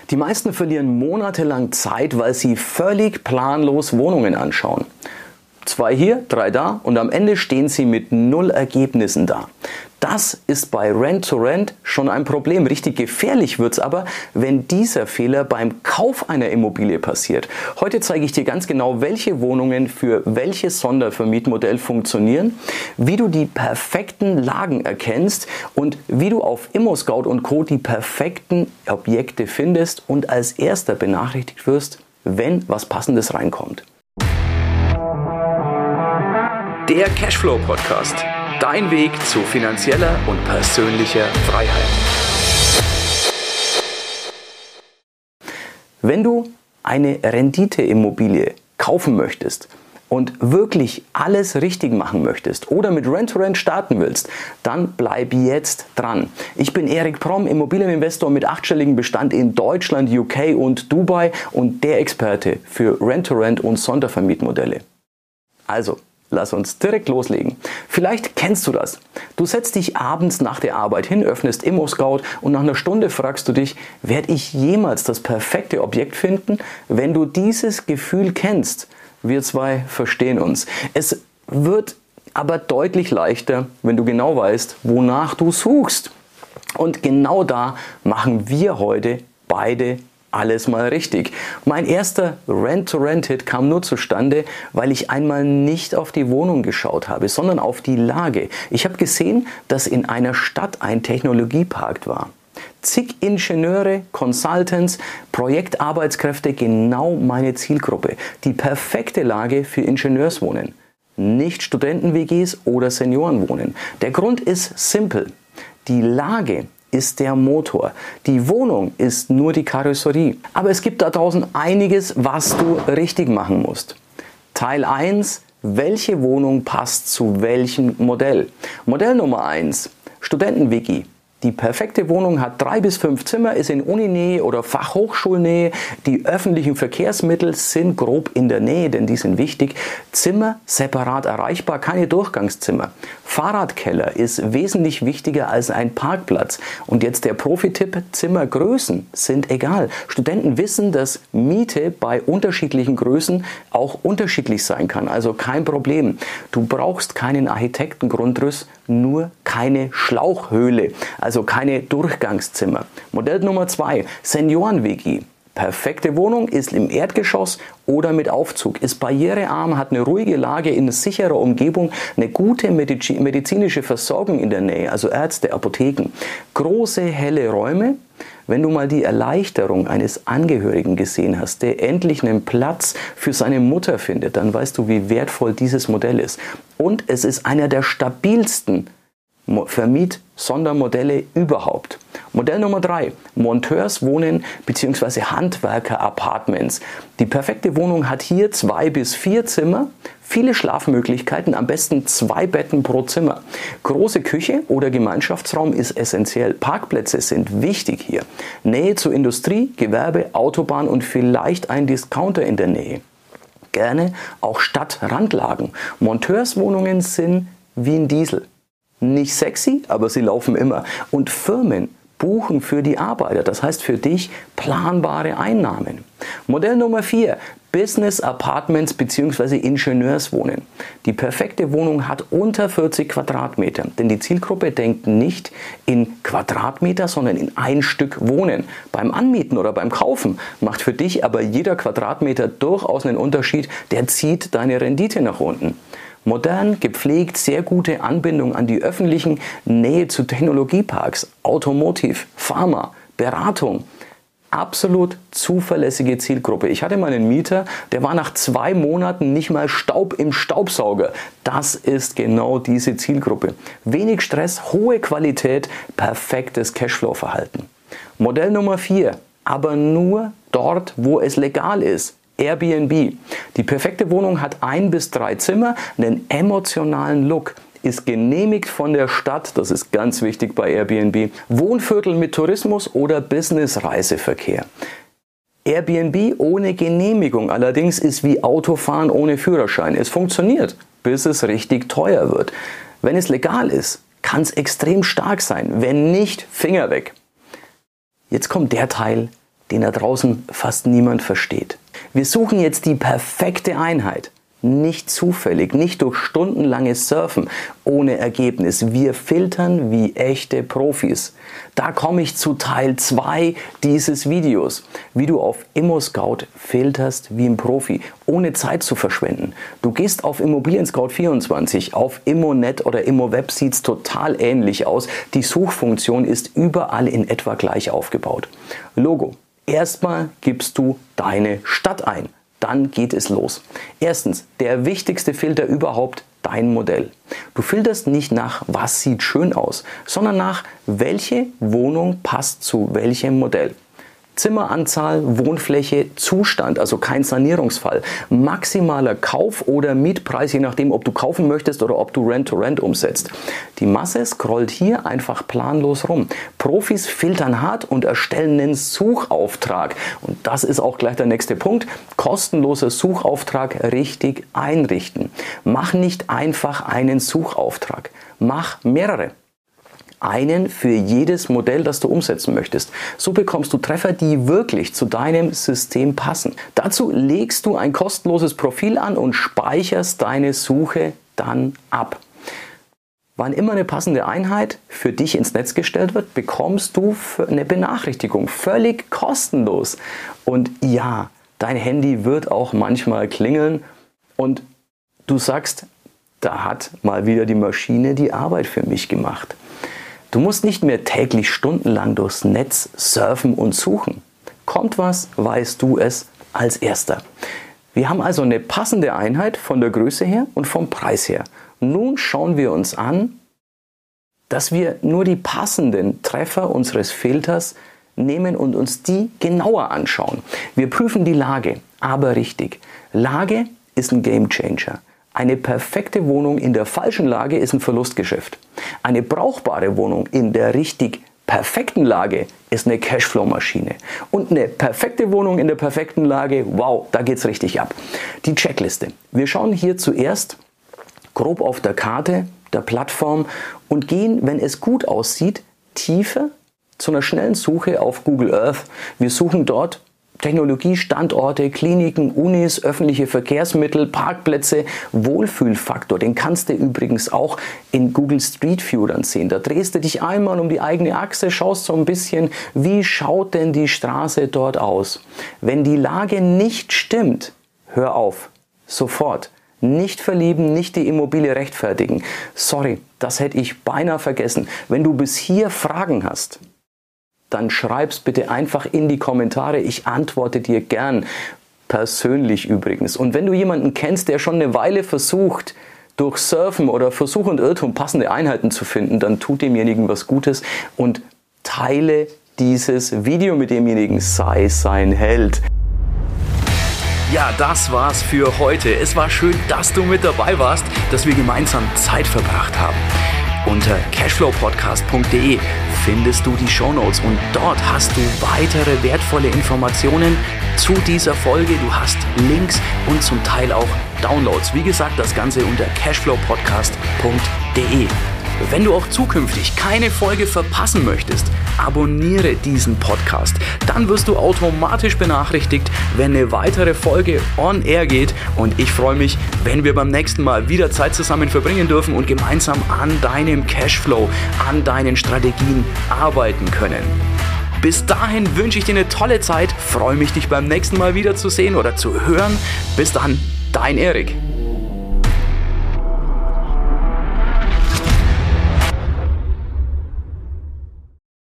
Die meisten verlieren monatelang Zeit, weil sie völlig planlos Wohnungen anschauen. 2 hier, 3 da und am Ende stehen sie mit 0 Ergebnissen da. Das ist bei Rent-to-Rent schon ein Problem. Richtig gefährlich wird's aber, wenn dieser Fehler beim Kauf einer Immobilie passiert. Heute zeige ich dir ganz genau, welche Wohnungen für welches Sondervermietmodell funktionieren, wie du die perfekten Lagen erkennst und wie du auf ImmoScout und Co. die perfekten Objekte findest und als erster benachrichtigt wirst, wenn was Passendes reinkommt. Der Cashflow Podcast. Dein Weg zu finanzieller und persönlicher Freiheit. Wenn du eine Renditeimmobilie kaufen möchtest und wirklich alles richtig machen möchtest oder mit Rent-to-Rent starten willst, dann bleib jetzt dran. Ich bin Erik Promm, Immobilieninvestor mit 8-stelligem Bestand in Deutschland, UK und Dubai und der Experte für Rent-to-Rent und Sondervermietmodelle. Also, lass uns direkt loslegen. Vielleicht kennst du das. Du setzt dich abends nach der Arbeit hin, öffnest ImmoScout und nach einer Stunde fragst du dich, werde ich jemals das perfekte Objekt finden? Wenn du dieses Gefühl kennst, wir zwei verstehen uns. Es wird aber deutlich leichter, wenn du genau weißt, wonach du suchst. Und genau da machen wir heute beide alles mal richtig. Mein erster Rent-to-Rent-Hit kam nur zustande, weil ich einmal nicht auf die Wohnung geschaut habe, sondern auf die Lage. Ich habe gesehen, dass in einer Stadt ein Technologiepark war. Zig Ingenieure, Consultants, Projektarbeitskräfte, genau meine Zielgruppe. Die perfekte Lage für Ingenieurswohnen. Nicht Studenten-WGs oder Seniorenwohnen. Der Grund ist simpel. Die Lage ist der Motor. Die Wohnung ist nur die Karosserie. Aber es gibt da draußen einiges, was du richtig machen musst. Teil 1. Welche Wohnung passt zu welchem Modell? Modell Nummer 1. Studenten-WG. Die perfekte Wohnung hat 3 bis 5 Zimmer, ist in Uninähe oder Fachhochschulnähe. Die öffentlichen Verkehrsmittel sind grob in der Nähe, denn die sind wichtig. Zimmer separat erreichbar, keine Durchgangszimmer. Fahrradkeller ist wesentlich wichtiger als ein Parkplatz. Und jetzt der Profi-Tipp, Zimmergrößen sind egal. Studenten wissen, dass Miete bei unterschiedlichen Größen auch unterschiedlich sein kann, also kein Problem. Du brauchst keinen Architektengrundriss, nur keine Schlauchhöhle, also keine Durchgangszimmer. Modell Nummer 2, Senioren-WG. Perfekte Wohnung, ist im Erdgeschoss oder mit Aufzug, ist barrierearm, hat eine ruhige Lage in sicherer Umgebung, eine gute medizinische Versorgung in der Nähe, also Ärzte, Apotheken. Große, helle Räume. Wenn du mal die Erleichterung eines Angehörigen gesehen hast, der endlich einen Platz für seine Mutter findet, dann weißt du, wie wertvoll dieses Modell ist. Und es ist einer der stabilsten Vermiet-Sondermodelle überhaupt. Modell Nummer 3, Monteurswohnen bzw. Handwerker-Apartments. Die perfekte Wohnung hat hier 2 bis 4 Zimmer, viele Schlafmöglichkeiten, am besten 2 Betten pro Zimmer. Große Küche oder Gemeinschaftsraum ist essentiell. Parkplätze sind wichtig hier. Nähe zur Industrie, Gewerbe, Autobahn und vielleicht ein Discounter in der Nähe. Gerne auch Stadtrandlagen. Monteurswohnungen sind wie ein Diesel. Nicht sexy, aber sie laufen immer. Und Firmen buchen für die Arbeiter, das heißt für dich planbare Einnahmen. Modell Nummer 4, Business Apartments bzw. Ingenieurswohnen. Die perfekte Wohnung hat unter 40 Quadratmeter, denn die Zielgruppe denkt nicht in Quadratmeter, sondern in ein Stück Wohnen. Beim Anmieten oder beim Kaufen macht für dich aber jeder Quadratmeter durchaus einen Unterschied, der zieht deine Rendite nach unten. Modern, gepflegt, sehr gute Anbindung an die öffentlichen, Nähe zu Technologieparks, Automotive, Pharma, Beratung. Absolut zuverlässige Zielgruppe. Ich hatte mal einen Mieter, der war nach 2 Monaten nicht mal Staub im Staubsauger. Das ist genau diese Zielgruppe. Wenig Stress, hohe Qualität, perfektes Cashflow-Verhalten. Modell Nummer 4, aber nur dort, wo es legal ist. Airbnb. Die perfekte Wohnung hat 1 bis 3 Zimmer, einen emotionalen Look, ist genehmigt von der Stadt, das ist ganz wichtig bei Airbnb, Wohnviertel mit Tourismus oder Business-Reiseverkehr. Airbnb ohne Genehmigung allerdings ist wie Autofahren ohne Führerschein. Es funktioniert, bis es richtig teuer wird. Wenn es legal ist, kann es extrem stark sein. Wenn nicht, Finger weg. Jetzt kommt der Teil, den da draußen fast niemand versteht. Wir suchen jetzt die perfekte Einheit. Nicht zufällig, nicht durch stundenlanges Surfen ohne Ergebnis. Wir filtern wie echte Profis. Da komme ich zu Teil 2 dieses Videos, wie du auf ImmoScout filterst wie ein Profi, ohne Zeit zu verschwenden. Du gehst auf Immobilien Scout 24, auf Immonet oder Immoweb sieht es total ähnlich aus. Die Suchfunktion ist überall in etwa gleich aufgebaut. Logo. Erstmal gibst du deine Stadt ein. Dann geht es los. Erstens, der wichtigste Filter überhaupt, dein Modell. Du filterst nicht nach, was sieht schön aus, sondern nach, welche Wohnung passt zu welchem Modell. Zimmeranzahl, Wohnfläche, Zustand, also kein Sanierungsfall, maximaler Kauf- oder Mietpreis, je nachdem, ob du kaufen möchtest oder ob du Rent-to-Rent umsetzt. Die Masse scrollt hier einfach planlos rum. Profis filtern hart und erstellen einen Suchauftrag. Und das ist auch gleich der nächste Punkt. Kostenloser Suchauftrag richtig einrichten. Mach nicht einfach einen Suchauftrag. Mach mehrere. Einen für jedes Modell, das du umsetzen möchtest. So bekommst du Treffer, die wirklich zu deinem System passen. Dazu legst du ein kostenloses Profil an und speicherst deine Suche dann ab. Wann immer eine passende Einheit für dich ins Netz gestellt wird, bekommst du eine Benachrichtigung, völlig kostenlos. Und ja, dein Handy wird auch manchmal klingeln und du sagst, da hat mal wieder die Maschine die Arbeit für mich gemacht. Du musst nicht mehr täglich stundenlang durchs Netz surfen und suchen. Kommt was, weißt du es als Erster. Wir haben also eine passende Einheit von der Größe her und vom Preis her. Nun schauen wir uns an, dass wir nur die passenden Treffer unseres Filters nehmen und uns die genauer anschauen. Wir prüfen die Lage, aber richtig. Lage ist ein Gamechanger. Eine perfekte Wohnung in der falschen Lage ist ein Verlustgeschäft. Eine brauchbare Wohnung in der richtig perfekten Lage ist eine Cashflow-Maschine. Und eine perfekte Wohnung in der perfekten Lage, wow, da geht's richtig ab. Die Checkliste. Wir schauen hier zuerst grob auf der Karte der Plattform und gehen, wenn es gut aussieht, tiefer zu einer schnellen Suche auf Google Earth. Wir suchen dort Technologiestandorte, Kliniken, Unis, öffentliche Verkehrsmittel, Parkplätze, Wohlfühlfaktor. Den kannst du übrigens auch in Google Street View dann sehen. Da drehst du dich einmal um die eigene Achse, schaust so ein bisschen, wie schaut denn die Straße dort aus. Wenn die Lage nicht stimmt, hör auf, sofort. Nicht verlieben, nicht die Immobilie rechtfertigen. Sorry, das hätte ich beinahe vergessen. Wenn du bis hier Fragen hast, dann schreib's bitte einfach in die Kommentare. Ich antworte dir gern. Persönlich übrigens. Und wenn du jemanden kennst, der schon eine Weile versucht, durch Surfen oder Versuch und Irrtum passende Einheiten zu finden, dann tut demjenigen was Gutes und teile dieses Video mit demjenigen. Sei sein Held. Ja, das war's für heute. Es war schön, dass du mit dabei warst, dass wir gemeinsam Zeit verbracht haben. Unter cashflowpodcast.de findest du die Shownotes und dort hast du weitere wertvolle Informationen zu dieser Folge. Du hast Links und zum Teil auch Downloads. Wie gesagt, das Ganze unter cashflowpodcast.de. Wenn du auch zukünftig keine Folge verpassen möchtest, abonniere diesen Podcast. Dann wirst du automatisch benachrichtigt, wenn eine weitere Folge on air geht. Und ich freue mich, wenn wir beim nächsten Mal wieder Zeit zusammen verbringen dürfen und gemeinsam an deinem Cashflow, an deinen Strategien arbeiten können. Bis dahin wünsche ich dir eine tolle Zeit, freue mich, dich beim nächsten Mal wieder zu sehen oder zu hören. Bis dann, dein Erik.